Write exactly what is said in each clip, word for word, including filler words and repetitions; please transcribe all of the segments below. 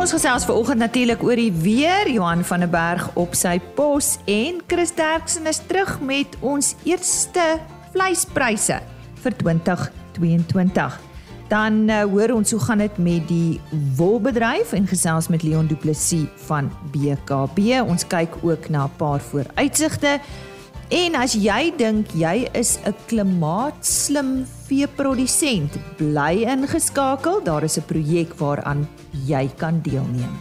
Ons gesels vanoggend natuurlik oor die weer, Johan van der Berg op sy pos en Chris Derksen is terug met ons eerste vleispryse vir twintig tweeëntwintig. Dan uh, hoor ons hoe gaan dit met die wolbedryf en gesels met Leon Du Plessis van B K B. Ons kyk ook na 'n paar vooruitsigte. En as jy dink jy is 'n klimaatslim veeprodusent, bly ingeskakel. Daar is 'n projek waaraan jy kan deelneem.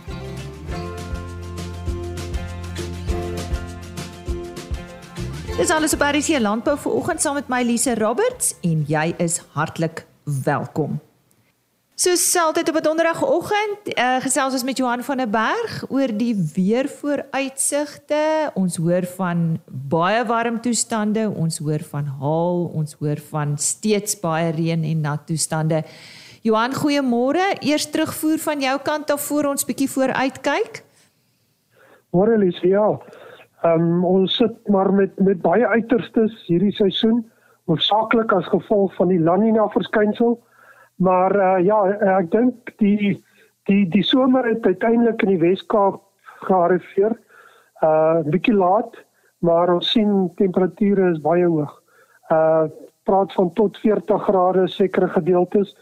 Dis alles op R S C Landbou vanoggend saam met my Lise Roberts en jy is hartlik welkom. Soos altyd op 'n donderdagoggend, uh, gesels ons met Johan van der Berg oor die weervooruitsigte. Ons hoor van baie warm toestande, ons hoor van haal, ons hoor van steeds baie reën en nat toestande. Johan, goeiemôre. Eers terugvoer van jou kant af voor ons bietjie vooruit kyk. Môre Lise, ja. Um, ons sit maar met met baie uiterstes hierdie seisoen, hoofsaaklik as gevolg van die La Nina verskynsel. Maar uh, ja, ek dink die die die somer het uiteindelik in die Wes-Kaap gearriveer. Uh bietjie laat, maar ons sien temperature is baie hoog. Uh praat van tot veertig grade sekere gedeeltes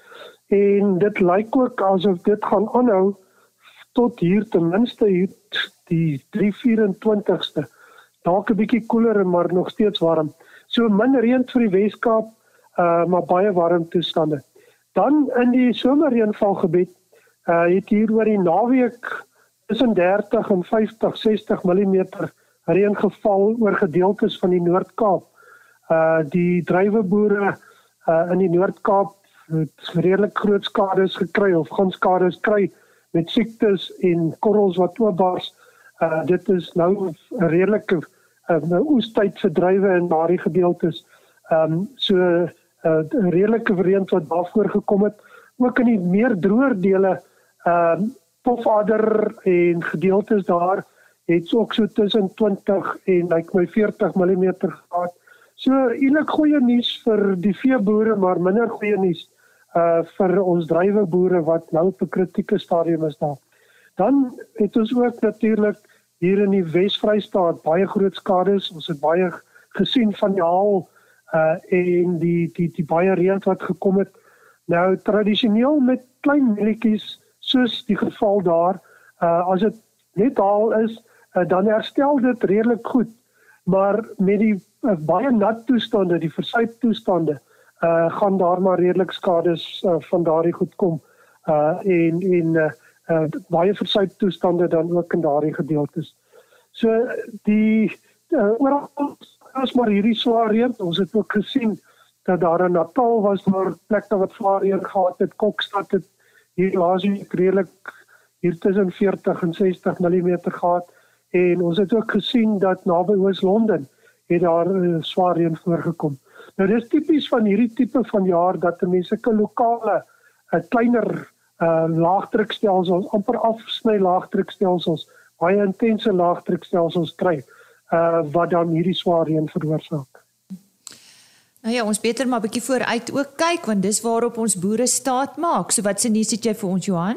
en dit lyk ook asof dit gaan aanhou tot hier ten minste hier die drie vyf-en-twintigste. Dalk 'n bietjie koeler, maar nog steeds warm. So min reën vir die Wes-Kaap, uh maar baie warm toestande. Dan in die somerreënvalgebied uh, het hier oor die naweek tussen dertig en vyftig, sestig millimeter reën geval oor gedeeltes van die Noord-Kaap. Uh, die druiweboere uh, in die Noord-Kaap het redelik groot skades gekry of gaan skades kry met siektes en korrels wat oopbars. Uh, dit is nou 'n redelike uh, oestyd vir druiwe in daardie gedeeltes. Um, so Uh, redelike reën wat daarvoor gekom het, ook in die meer droër dele, uh, Pofadder en gedeeltes daar, het ook so tussen twintig en like my veertig millimeter gehad. So eintlik goeie nuus vir die veeboere, maar minder goeie nuus uh, vir ons druiweboere wat nou op 'n kritieke stadium is daar. Dan het ons ook natuurlik hier in die Wes-Vrystaat baie groot skades. Ons het baie gesien van die haal Uh, en die, die, die baie reën wat gekom het. Nou, tradisioneel met klein mieletjies, soos die geval daar, uh, as dit net haal is, uh, dan herstel dit redelik goed. Maar met die uh, baie nat toestande, die versuip toestande, uh, gaan daar maar redelik skades uh, van daardie goed kom. Uh, en en uh, uh, baie versuip toestande dan ook in daardie gedeeltes. So, die uh, oral was maar hierdie swaar reën. Ons het ook gesien dat daar in Natal was maar plekke wat swaar reën gehad het. Kokstad het hier laasweek redelik hier tussen veertig en sestig millimeter gehad. En ons het ook gesien dat naby Oos-London het daar uh, swaar reën voorgekom. Nou dis tipies van hierdie tipe van jaar dat mense sulke lokale uh, kleiner uh, laagdrukstelsels, amper afsny laagdrukstelsels, baie intense laagdrukstelsels kry. Uh, wat dan hierdie swaar reën veroorsaak. Nou ja, ons beter maar 'n bietjie vooruit ook kyk, want dis waarop ons boere staat maak. So wat se nuus het jy vir ons, Johan?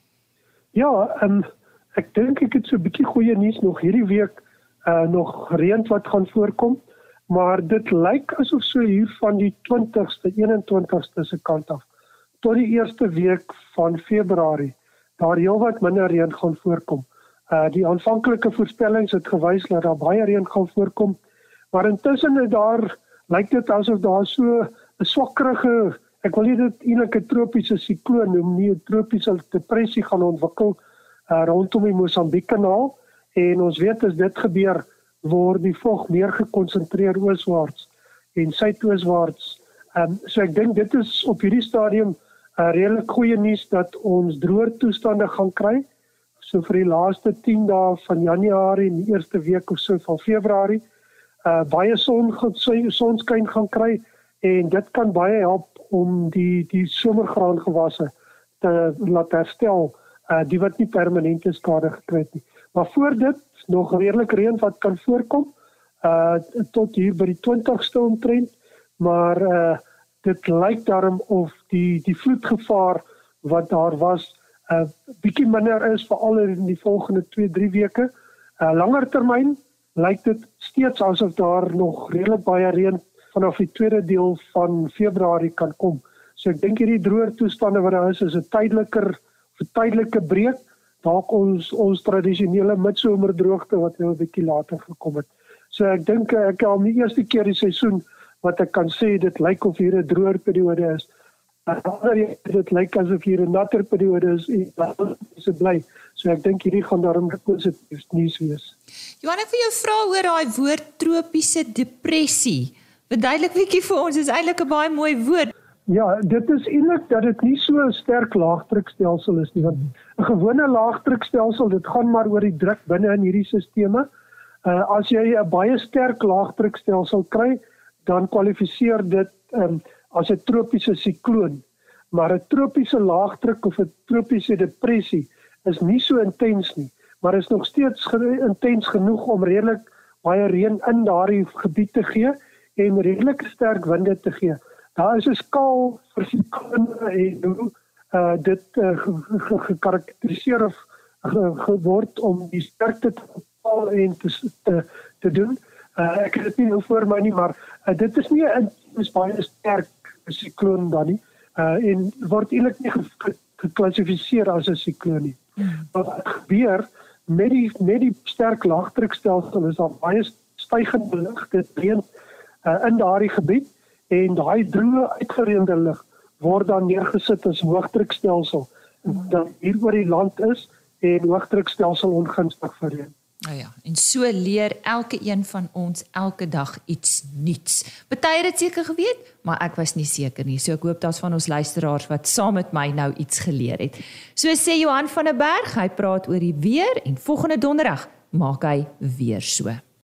Ja, um, ek dink ek het so 'n bietjie goeie nuus nog hierdie week, uh, nog reën wat gaan voorkom, maar dit lyk asof so hier van die twintigste, eenentwintigste se kant af, tot die eerste week van Februarie, daar heelwat minder reën gaan voorkom. Uh, die aanvanklike voorspellings het gewys dat daar baie reën gaan voorkom, maar intussen het daar, lyk dit asof daar so 'n swakkerige, ek wil nie dit eintlik 'n tropiese sikloon noem nie, 'n tropiese depressie gaan ontwikkel uh, rondom die Mosambiek-kanaal, en ons weet as dit gebeur, word die vog meer gekonsentreer ooswaarts en suidooswaarts. Um, so ek dink dit is op hierdie stadium uh, redelik goeie nuus dat ons droër toestande gaan kry. So vir die laaste tien dae van Januarie en die eerste week of so van Februarie, uh, baie son, sonskyn gaan kry, en dit kan baie help om die, die somergraangewasse te laat herstel, uh, die wat nie permanente skade gekry het nie. Maar voor dit, nog redelik reën wat kan voorkom, uh, tot hier by die twintigste omtrent, maar uh, dit lyk daarom of die, die vloedgevaar wat daar was, uh, bietjie minder is, veral in die volgende twee, drie weke. Uh, langer termyn lyk dit steeds asof daar nog redelik baie reën vanaf die tweede deel van Februarie kan kom. So ek dink hierdie droër toestande wat daar is, is 'n tydeliker of 'n tydelike breek, dalk ons ons tradisionele midsomerdroogte wat nou 'n bietjie later gekom het. So ek dink ek al die eerste keer die seisoen wat ek kan sê dit lyk of hier 'n droër periode is. Ander dit lyk asof hier 'n natter periode is en se bly. So ek dink hierdie gaan daarom positief nuus wees. Johan, ek vir jou vra oor daai woord tropiese depressie. Verduidelik bietjie vir ons, is eintlik 'n baie mooi woord. Ja, dit is eintlik dat dit nie so 'n sterk laagdrukstelsel is nie, want 'n gewone laagdrukstelsel, dit gaan maar oor die druk binne in hierdie sisteme. Uh, as jy 'n baie sterk laagdrukstelsel kry, dan kwalifiseer dit um, as 'n tropiese sikloon. Maar 'n tropiese laagdruk of 'n tropiese depressie is nie so intens nie, maar is nog steeds ge- intens genoeg om redelik baie reën in daardie gebied te gee en redelik sterk winde te gee. Daar is 'n skaal vir siklone en hoe uh, dit uh, gekarakteriseer of ge- geword om die sterkte te bepaal en te, te, te doen. Uh, ek het dit nie nou voor my nie, maar uh, dit is nie 'n baie sterk sikloon dan nie. Uh, en word eintlik nie geklassifiseer as 'n sikloon nie. Hmm. Wat gebeur met die met die sterk laagdrukstelsel is daar baie stygende lug, dit reën uh, in daardie gebied en daai droë uitgereende lug word dan neergesit as hoogdrukstelsel hmm. dan hier oor die land is en hoogdrukstelsel ongunstig vir reën. Nou ja, en so leer elke een van ons elke dag iets nuuts. Party het dit seker geweet, maar ek was nie seker nie. So ek hoop daar's van ons luisteraars wat saam met my nou iets geleer het. So sê Johan van der Berg, hy praat oor die weer en volgende donderdag maak hy weer so.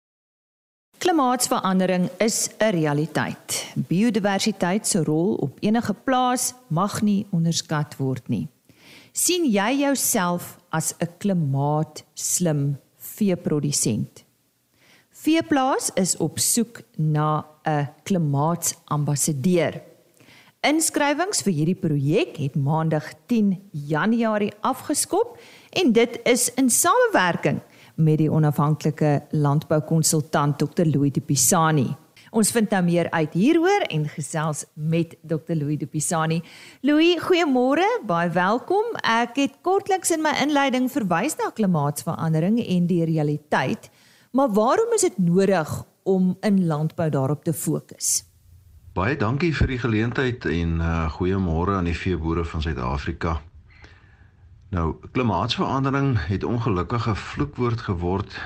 Klimaatsverandering is 'n realiteit. Biodiversiteit se rol op enige plaas mag nie onderskat word nie. Sien jy jouself as 'n klimaatslim veeprodusent? Veeplaas is op soek na 'n klimaatsambassadeur. Inskrywings vir hierdie projek het maandag tien Januarie afgeskop en dit is in samewerking met die onafhanklike landboukonsultant dokter Louis de Pisani. Ons vind nou meer uit hieroor en gesels met dokter Louis de Pisani. Louis, goeiemôre, baie welkom. Ek het kortliks in my inleiding verwys na klimaatsverandering en die realiteit, maar waarom is dit nodig om in landbou daarop te fokus? Baie dankie vir die geleentheid en uh, goeiemôre aan die veeboere van Suid-Afrika. Nou, klimaatsverandering het ongelukkig 'n vloekwoord geword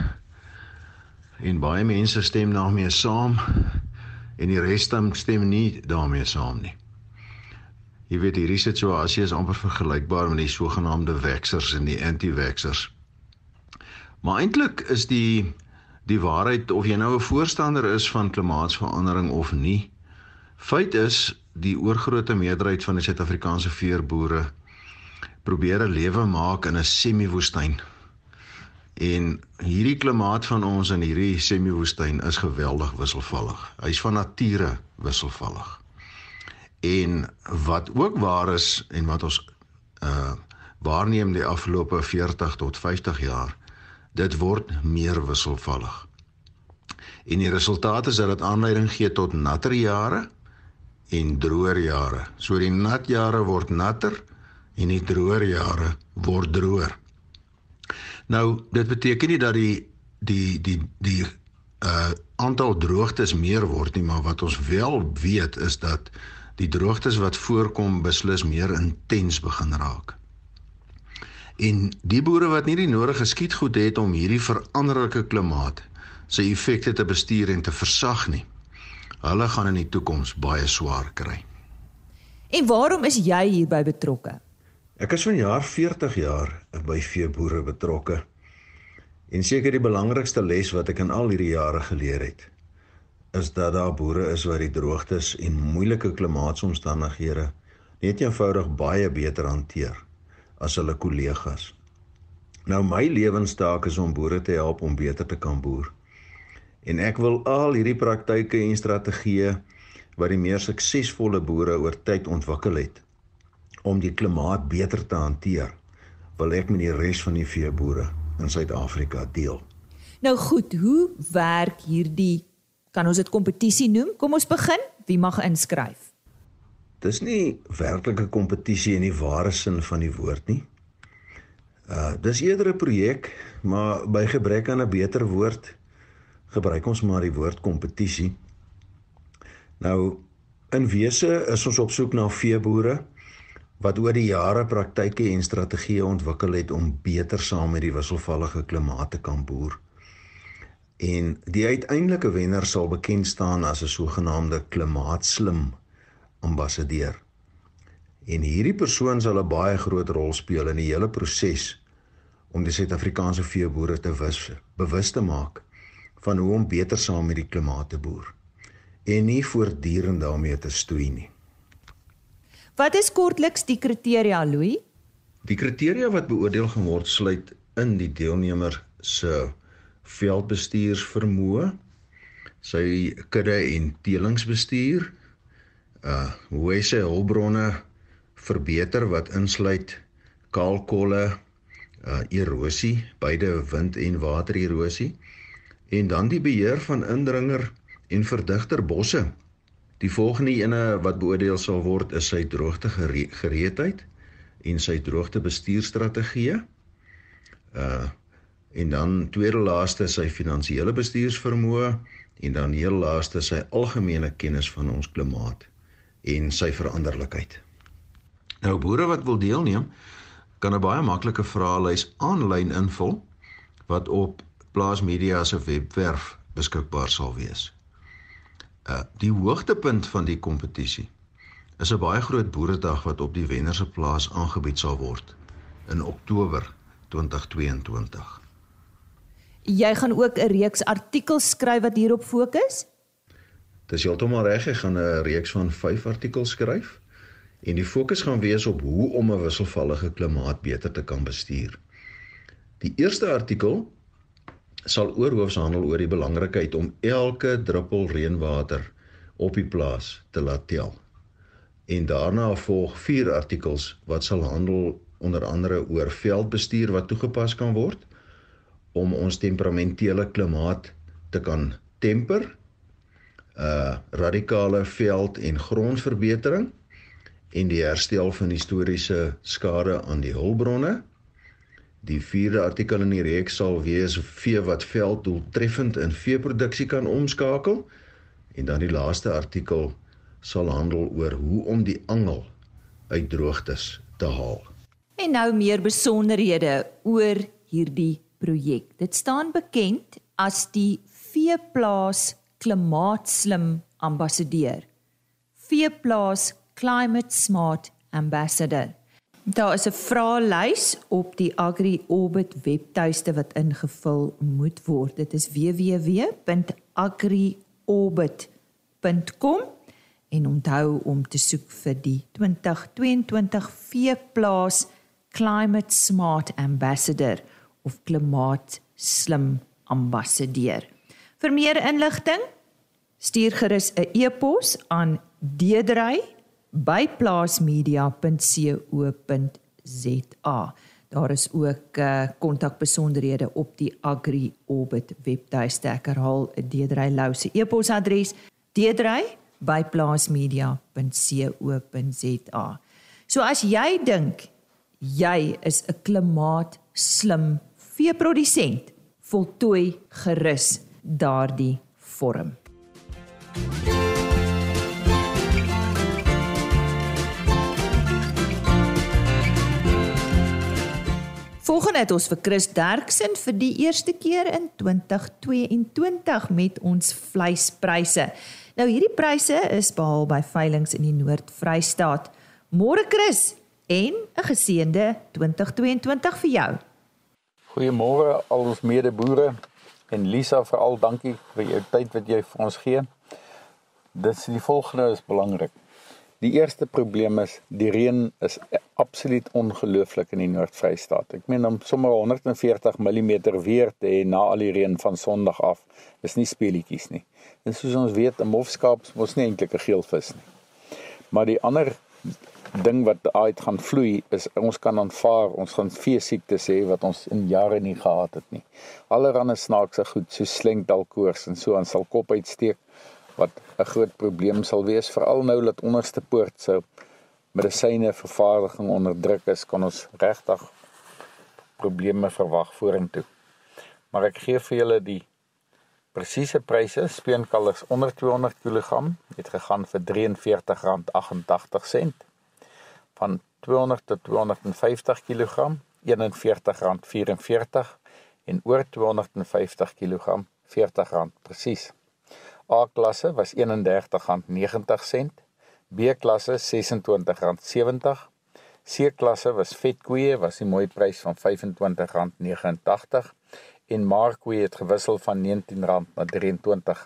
en baie mense stem daarmee saam en die res stem nie daarmee saam nie. Jy weet, hierdie situasie is amper vergelykbaar met die sogenaamde vaxxers en die anti-vaxxers. Maar eintlik is die die waarheid, of jy nou 'n voorstander is van klimaatsverandering of nie, feit is, die oorgrootste meerderheid van die Suid-Afrikaanse veeboere probeer 'n lewe maak in 'n semi-woestyn. En hierdie klimaat van ons in hierdie semi-woestyn is geweldig wisselvallig. Hy is van nature wisselvallig. En wat ook waar is, en wat ons uh, waarneem die afgelope veertig tot vyftig jaar, dit word meer wisselvallig. En die resultaat is dat dit aanleiding gee tot natter jare en droër jare. So die nat jare word natter en die droër jare word droër. Nou, dit beteken nie dat die die die die uh, aantal droogtes meer word nie, maar wat ons wel weet is dat die droogtes wat voorkom beslis meer intens begin raak. En die boere wat nie die nodige skietgoed het om hierdie veranderlike klimaat sy effekte te bestuur en te versag nie, hulle gaan in die toekoms baie swaar kry. En waarom is jy hierby betrokke? Ek is vanjaar veertig jaar by veeboere betrokke. En seker die belangrikste les wat ek in al hierdie jare geleer het, is dat daar boere is wat die droogtes en moeilike klimaatsomstandighede net eenvoudig baie beter hanteer as hulle kollegas. Nou my lewenstaak is om boere te help om beter te kan boer. En ek wil al hierdie praktyke en strategieë wat die meer suksesvolle boere oor tyd ontwikkel het, om die klimaat beter te hanteer, wil ek met die res van die veeboere in Suid-Afrika deel. Nou goed, hoe werk hierdie, kan ons dit kompetisie noem? Kom ons begin, wie mag inskryf? Dis nie werklik 'n kompetisie in die ware sin van die woord nie. Uh, dis eerder 'n projek, maar by gebrek aan 'n beter woord, gebruik ons maar die woord kompetisie. Nou, in wese is ons op soek na veeboere, wat oor die jare praktyke en strategieë ontwikkel het om beter saam met die wisselvallige klimaat te kan boer. En die uiteindelike wenner sal bekend staan as 'n sogenaamde klimaatslim ambassadeur. En hierdie persoon sal 'n baie groot rol speel in die hele proses om die Suid-Afrikaanse veeboere te wis, bewus te maak van hoe om beter saam met die klimaat te boer en nie voortdurend daarmee te stoei nie. Wat is kortliks die kriteria, Louis? Die kriteria wat beoordeel gaan word sluit in die deelnemer se veldbestuursvermoë, sy kudde en telingsbestuur, uh, hoe hy sy hulpbronne verbeter wat insluit kaalkolle, uh, erosie, beide wind- en watererosie, en dan die beheer van indringer en verdigter bosse. Die volgende ene wat beoordeel sal word is sy droogte gere- gereedheid en sy droogte bestuurstrategieë. Uh, en dan tweede laaste sy finansiële bestuursvermoë en dan heel laaste sy algemene kennis van ons klimaat en sy veranderlikheid. Nou, boere wat wil deelneem, kan 'n baie maklike vraelys aanlyn invul wat op Plaas Media se webwerf beskikbaar sal wees. Uh, die hoogtepunt van die kompetisie is 'n baie groot boeredag wat op die wenner se plaas aangebied sal word in Oktober twintig tweeëntwintig. Jy gaan ook 'n reeks artikels skryf wat hierop fokus? Dis heeltemal reg, ek gaan 'n reeks van vyf artikels skryf en die fokus gaan wees op hoe om 'n wisselvallige klimaat beter te kan bestuur. Die eerste artikel sal oorhoofs handel oor die belangrikheid om elke druppel reënwater op die plaas te laat tel. En daarna volg vier artikels wat sal handel onder andere oor veldbestuur wat toegepas kan word om ons temperamentele klimaat te kan temper, uh, radikale veld- en grondverbetering en die herstel van historiese skade aan die hulpbronne. Die vierde artikel in die reeks sal wees vee wat veld doeltreffend in veeproduksie kan omskakel en dan die laaste artikel sal handel oor hoe om die angel uit droogtes te haal. En nou meer besonderhede oor hierdie projek. Dit staan bekend as die Veeplaas Klimaatslim Ambassadeur. Veeplaas Climate Smart Ambassador. Daar is 'n vraelys op die AgriOrbit webtuiste wat ingevul moet word. Dit is w w w punt agriorbit punt com en onthou om te soek vir die twintig tweeëntwintig Veeplaas Climate Smart Ambassador of Klimaatslim Ambassadeur. Vir meer inligting, stuur gerus 'n e-pos aan deedry by plaasmedia punt co punt za. Daar is ook kontakbesonderhede uh, op die AgriOrbit webtuiste. Ek herhaal Deedry Lou se e-posadres deedry by plaasmedia punt co punt za. So as jy dink jy is 'n klimaatslim veeprodusent, voltooi gerus daardie vorm. Volgende het ons vir Chris Derksen vir die eerste keer in twintig tweeëntwintig met ons vleispryse. Nou hierdie pryse is behaal by veilinge in die Noord-Vrystaat. Môre Chris en 'n geseënde twintig tweeëntwintig vir jou. Goeiemôre al ons medeboere en Lisa, veral dankie vir jou tyd wat jy vir ons gee. Dit die volgende is belangrik. Die eerste probleem is, die reën is absoluut ongelooflik in die Noord-Vrystaat. Ek meen om sommer honderd en veertig millimeter weer te hê na al die reën van Sondag af, is nie speletjies nie. En soos ons weet, 'n mofskaap is mos nie eintlik 'n geelvis nie. Maar die ander ding wat uit gaan vloei is ons kan aanvaar, ons gaan veesiektes hê wat ons in jare nie gehad het nie. Allerhande snaakse goed soos slenkdalkoors en so aan sal kop uitsteek wat 'n groot probleem sal wees, veral nou dat onderste poort se medisyne vervaardiging onder druk is, kan ons regtig probleme verwag vorentoe. Maar ek gee vir julle die presiese pryse. Speenkalvers onder tweehonderd kilogram het gegaan vir R drieënveertig komma agt agt. Van tweehonderd tot tweehonderd vyftig kilogram eenenveertig komma vyf vier en oor tweehonderd vyftig kilogram veertig rand presies. A-klasse was eenendertig komma negentig, B-klasse sesentwintig komma sewentig, C-klasse was vetkoeie, was die mooi prys van vyfentwintig komma negentig en markkoeie het gewissel van negentien rand na drieëntwintig.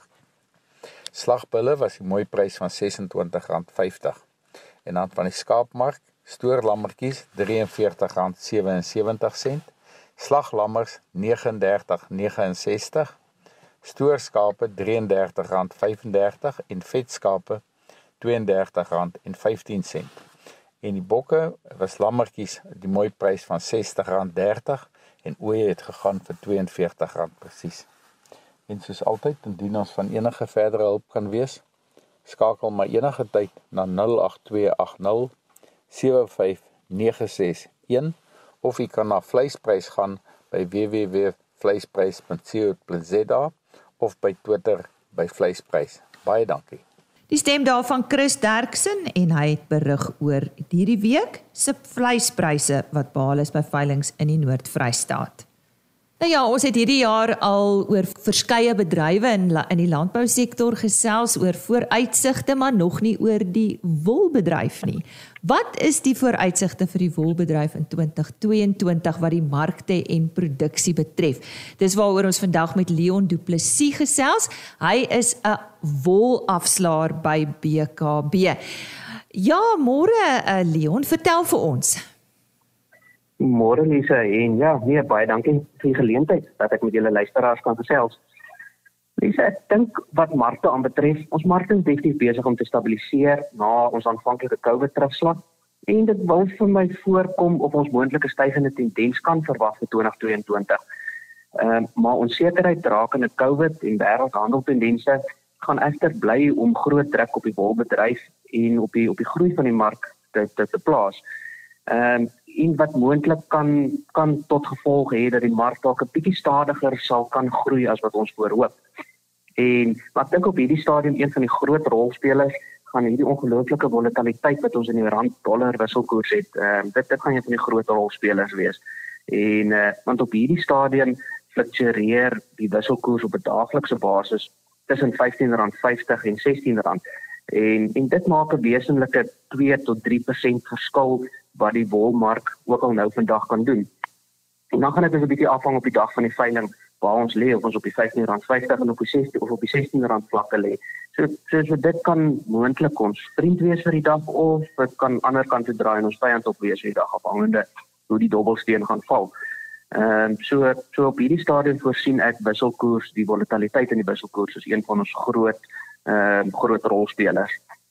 Slagbulle was die mooi prys van sesentwintig komma vyftig. En dan van die skaapmark, stoorlammertjies drieënveertig komma sewensewentig, slaglammers negenendertig komma negenensestig, stoorskape drieëndertig komma vyfendertig en vetskape tweeëndertig rand vyftien. En die bokke was lammertjies die mooi prys van sestig rand dertig en ooe het gegaan vir tweeënveertig rand presies. En soos altyd, indien ons van enige verdere hulp kan wees, skakel maar enige tyd na nul agt twee agt nul sewe vyf nege ses een of jy kan na vleisprys gaan by w w w punt vleisprys punt co punt z a of by Twitter by vleisprys. Baie dankie. Die stem daarvan Chris Derksen en hy het berig oor hierdie week se vleispryse wat behaal is by veilinge in die Noord-Vrystaat. Nou ja, ons het hierdie jaar al oor verskeie bedrywe in, in die landbousektor gesels, oor vooruitsigte, maar nog nie oor die wolbedryf nie. Wat is die vooruitsigte vir die wolbedryf in twintig tweeëntwintig wat die markte en produksie betref? Dis waaroor ons vandag met Leon Du Plessis gesels. Hy is 'n wolafslaer by B K B. Ja, môre Leon, vertel vir ons. Môre Lisa, en ja, nee, baie dankie vir die geleentheid dat ek met julle luisteraars kan gesels. Lisa, ek dink wat markte aanbetref, ons markte is definitief besig om te stabiliseer na ons aanvanklike COVID terugslag en dit wil vir my voorkom of ons moontlike stygende tendens kan verwag vir twintig tweeëntwintig. Uh, maar onsekerheid rakende COVID en wêreldhandeltendense gaan egter bly om groot druk op die wolbedryf en op die op die groei van die mark te te, te plaas. Ehm um, en wat moontlik kan kan tot gevolg hê dat die mark dalk 'n bietjie stadiger sal kan groei as wat ons voorhoop. En wat ek dink op hierdie stadium een van die groot rolspelers gaan hierdie ongelooflike volatiliteit wat ons in die rand-dollar wisselkoers het. Ehm uh, dit dit gaan een van die groot rolspelers wees. En uh, want op hierdie stadium fluktueer die wisselkoers op 'n daaglikse basis tussen vyftien rand vyftig en sestien rand. En en dit maak 'n wesenlike twee tot drie persent verskil wat die wolmark ook al nou vandag kan doen. En dan gaan dit dus 'n bietjie afhang op die dag van die veiling waar ons lê, of ons op die vyftien rand vyftig en op die sestien of op die sestien rand vlakke lê. So so, so dit kan moontlik ons vriend wees vir die dag of dit kan ander kant toe draai en ons vyand op wees vir die dag afhangende hoe die dobbelsteen gaan val. Ehm um, so so op hierdie stadium voorsien ek wisselkoers, die volatiliteit in die wisselkoers is een van ons groot ehm um, groot rolspelers.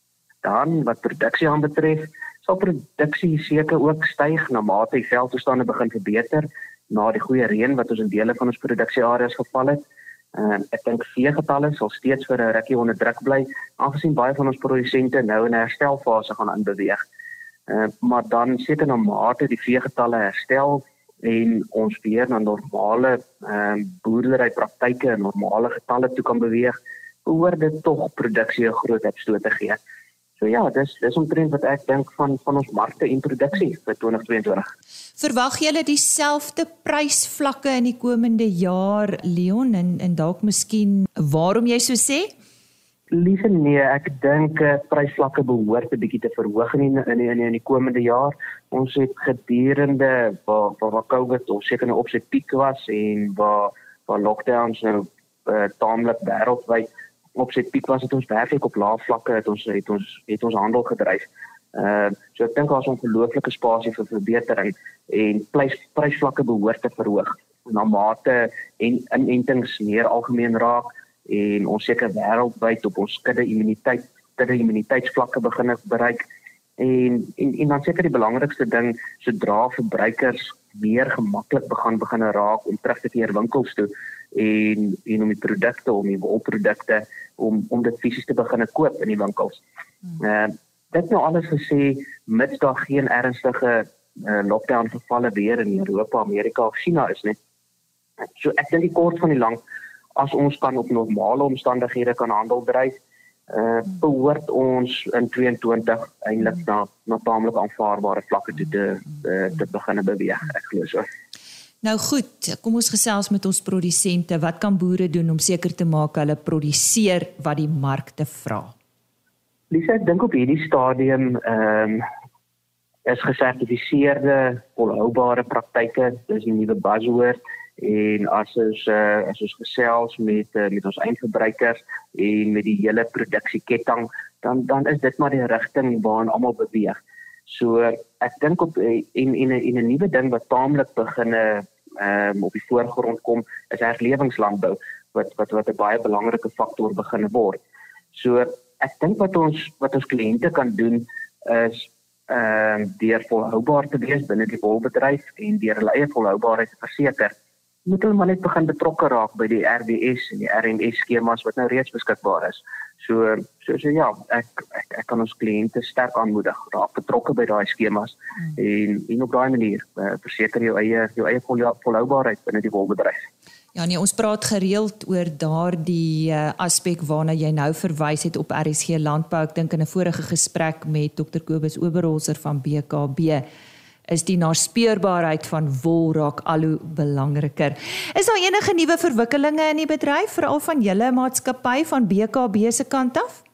Dan wat produksie aanbetref, sal produksie seker ook styg na mate die veldtoestande begin verbeter na die goeie reën wat ons in dele van ons produksieareas geval het. Uh, ek dink veegetalle sal steeds vir 'n rukkie onder druk bly, aangesien baie van ons produsente nou in 'n herstelfase gaan inbeweeg. Uh, maar dan seker na mate die veegetalle herstel en ons weer na normale uh, boerderypraktyke en normale getalle toe kan beweeg, behoort dit tog produksie 'n groot opstoot te gee. So ja, dis dis omtrent wat ek dink van van ons markte en produksie vir twintig tweeëntwintig. Verwag julle dieselfde prysvlakke in die komende jaar, Leon, en en dalk miskien waarom jy so sê? Liewe nee, ek dink uh, prysvlakke behoort 'n bietjie te verhoog in die, in die, in die, in die komende jaar. Ons het gedurende waar waar, waar COVID ons seker nou op sy piek was en waar waar lockdowns nou uh, taamlik wêreldwyd op sy piek was, het ons werklik op lae vlakke het ons het ons het ons handel gedryf. Uh so ek dink daar is 'n ongelooflike spasie vir verbetering en prys prysvlakke behoort te verhoog na mate en inentings meer algemeen raak en ons seker wêreldwyd op ons kudde immuniteit kudde immuniteitsvlakke begin bereik En en, en dan seker die belangrikste ding, sodra verbruikers meer gemaklik begin begin raak om terug te keer winkels toe en en om die produkte, om die wolprodukte, om om dit fisies te begin koop in die winkels. Hmm. Uh, dit nou alles gesê, mits daar geen ernstige uh, lockdown gevalle weer in Europa, Amerika of China is nie. So ek dink die kort van die lang, as ons kan op normale omstandighede kan handel dryf, uh, behoort ons in tweeëntwintig eintlik na na taamlik aanvaarbare vlakke toe te te, te begin beweeg, ek glo so. Nou goed, kom ons gesels met ons produsente. Wat kan boere doen om seker te maak hulle produseer wat die markte vra? Lisa, ek dink op hierdie stadium ehm um, is gesertifiseerde volhoubare praktyke, dis 'n nuwe buzzword, en as ons uh, as ons gesels met uh, met ons eindverbruikers en met die hele produksieketting, dan dan is dit maar die rigting waarna almal beweeg. So ek dink op en en 'n 'n nuwe ding wat taamlik begin um, op die voorgrond kom, is herlewingslandbou wat wat wat 'n baie belangrike faktor begin word. So ek dink wat ons wat ons kliënte kan doen is ehm uh, deur volhoubaar te wees binne die wolbedryf en deur hulle eie volhoubaarheid te verseker, moet hulle maar net begin betrokke raak by die R D S en die R M S skemas wat nou reeds beskikbaar is. So so so ja, ek ek, ek kan ons kliënte sterk aanmoedig, raak betrokke by daai skemas hmm. en en op daai manier uh, verseker jou eie jou eie volhoubaarheid binne die wolbedryf. Ja nee, ons praat gereeld oor daardie uh, aspek waarna jy nou verwys het op R S G Landbou. Ek dink in 'n vorige gesprek met dokter Kobus Oberholzer van B K B is die naspeurbaarheid van wol raak al hoe belangriker. Is daar enige nuwe verwikkelinge in die bedryf, veral van julle maatskappy van B K B se kant af?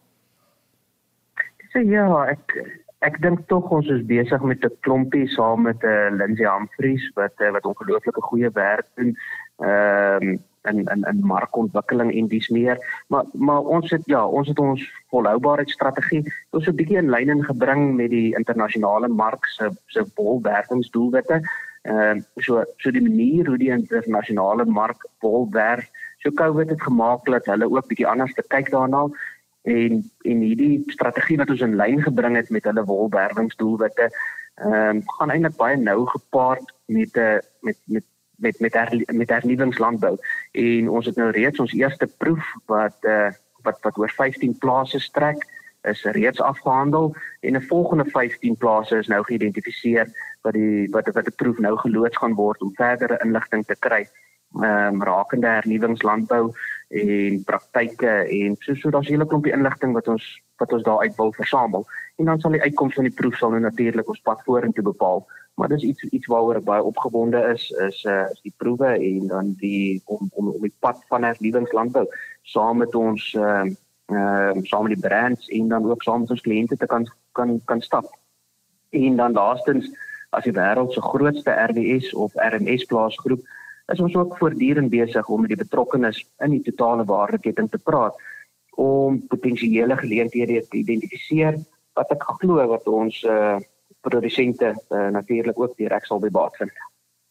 So ja, ek ek dink tog ons is besig met 'n klompie saam met uh, Lindsay Humphries wat uh, wat ongelooflike goeie werk doen. Ehm um, in in in markontwikkeling en dis meer, maar maar ons het ja, ons het ons volhoubaarheidsstrategie ons 'n bietjie in lyn ingebring met die internasionale mark se se wolwerkingsdoelwitte. Ehm uh, so so die manier hoe die internasionale mark wolwerf, so COVID het gemaak dat hulle ook bietjie anders te kyk daarna en en hierdie strategie wat ons in lyn gebring het met hulle wolwerwingsdoelwitte, ehm um, gaan eintlik baie nou gepaard met 'n uh, met met met met her, met hernuwingslandbou en ons het nou reeds ons eerste proef wat uh, wat wat oor vyftien plase strek is reeds afgehandel en 'n volgende vyftien plase is nou geïdentifiseer wat die wat wat 'n proef nou geloods gaan word om verdere inligting te kry um, rakende hernuwingslandbou en praktyke en so so daar's 'n hele klompie inligting wat ons wat ons daar uit wil versamel en dan sal die uitkoms van die proef sal nou natuurlik ons pad vorentoe bepaal. Maar dis iets iets waaroor ek baie opgewonde is, is uh, is die proewe en dan die om om om die pad van hernuwingslandbou saam met ons ehm uh, uh, saam met die brands en dan ook saam met ons kliënte te kan kan kan stap. En dan laastens, as die wêreld se grootste R D S of R M S plaasgroep, is ons ook voortdurend besig om met die betrokkenes in die totale waardeketting te praat om potensiële geleenthede te identifiseer wat ek glo wat ons uh, produsente uh, natuurlik ook direk sal by baat vind.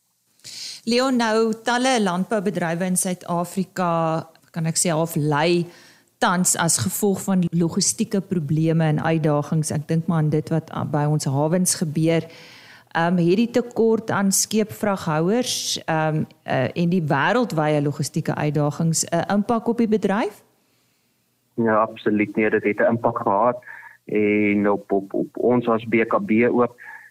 Leon, nou talle landboubedrywe in Suid-Afrika, kan ek sê half lei tans as gevolg van logistieke probleme en uitdagings. Ek dink maar aan dit wat by ons hawens gebeur. Um hierdie tekort aan skeepvraghouers um uh, en die wêreldwye logistieke uitdagings 'n uh, impak op die bedryf? Ja, absoluut nie, dit het 'n impak gehad en op op op ons as B K B ook.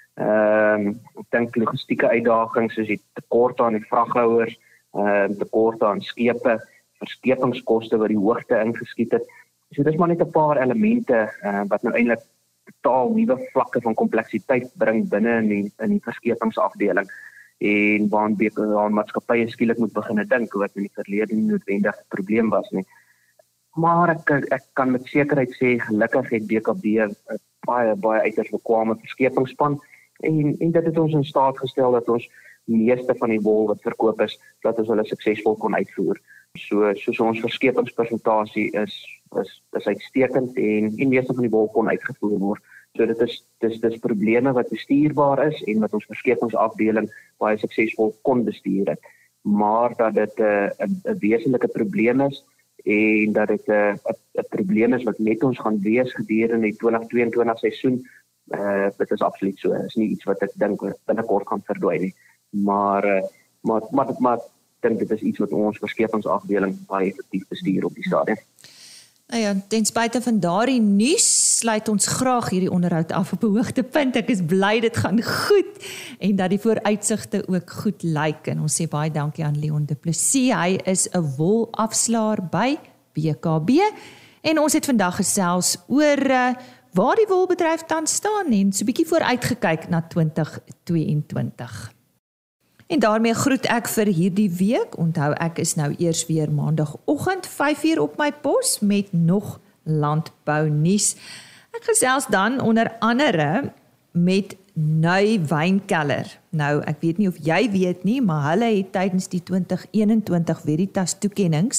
Ehm um, ek dink logistieke uitdagings soos die tekort aan die vraghouers, ehm uh, tekort aan skepe, verskepingskoste wat die hoogte ingeskiet het. So dis maar net 'n paar elemente uh, wat nou eintlik totaal nuwe vlakke van kompleksiteit bring binne in die in die verskepingsafdeling en waar B K B maatskappye skielik moet begin dink wat in die verlede nie noodwendig 'n probleem was nie. Maar ek ek kan met sekerheid sê gelukkig het B K B 'n baie baie uiters bekwame verskepingsspan en en dit het ons in staat gestel dat ons meeste van die wol wat verkoop is dat ons hulle suksesvol kon uitvoer. So soos ons verskepingspersentasie is is is uitstekend en die meeste van die wol kon uitgevoer word. So dit is dis dis probleme wat bestuurbaar is en wat ons verskepingsafdeling baie suksesvol kon bestuur het. Maar dat dit 'n uh, 'n wesenlike probleem is en dat dit 'n uh, 'n probleem is wat met ons gaan wees gedurende die twintig tweeëntwintig seisoen, Uh, dit is absoluut so. Dit is nie iets wat ek dink binnekort gaan verdwyn nie. Maar, uh, maar, maar, maar ek dink dit is iets wat ons verskepingsafdeling baie effektief bestuur op die stadium. Nou ja, ten spyte van daardie nuus sluit ons graag hierdie onderhoud af op 'n hoogtepunt. Ek is bly dit gaan goed en dat die vooruitsigte ook goed lyk. En ons sê baie dankie aan Leon Du Plessis. Hy is 'n wolafslaer by B K B en ons het vandag gesels oor uh, waar die wolbedryf tans staan en so 'n bietjie vooruitgekyk na twintig tweeëntwintig. En daarmee groet ek vir hierdie week. Onthou, ek is nou eers weer maandagooggend vyf uur op my pos met nog landbou nuus. Ek gesels dan onder andere met Nui Wynkelder. Nou, ek weet nie of jy weet nie, maar hulle het tydens die twintig eenentwintig Veritas toekennings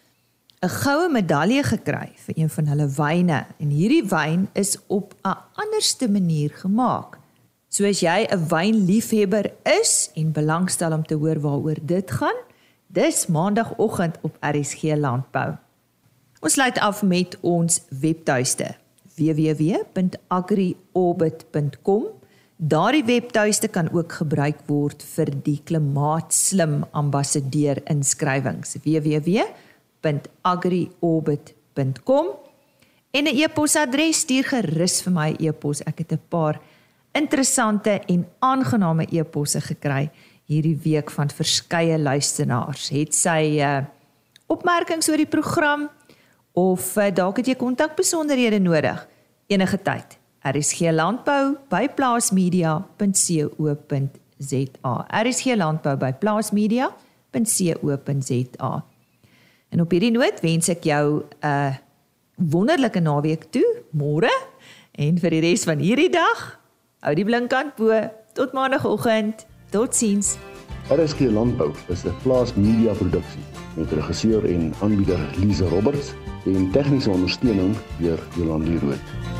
'n goue medalje gekry vir een van hulle wyne. En hierdie wyn is op 'n anderste manier gemaak. So as jy 'n wynliefhebber is en belangstel om te hoor waaroor dit gaan, dis maandagooggend op R S G Landbou. Ons sluit af met ons webtuiste w w w punt agriorbit punt com. Daardie webtuiste kan ook gebruik word vir die klimaatslim ambassadeur inskrywings w w w punt agriorbit punt com. En 'n e-posadres, stuur gerus vir my e-pos. Ek het 'n paar interessante en aangename e-posse gekry hierdie week van verskeie luisteraars. Het sy uh, opmerkings oor die program of uh, dalk het jy kontakbesonderhede nodig? Enige tyd. R S G Landbou by plaasmedia punt co punt za. R S G Landbou by plaasmedia punt co punt za. En op hierdie noot wens ek jou 'n uh, wonderlike naweek toe, môre, en vir die res van hierdie dag, hou die blinkkant bo, tot maandagooggend, totsiens. R S G Landbou is 'n Plaas Media produksie met regisseur en aanbieder Lise Roberts en tegniese ondersteuning deur Jolande Rooi.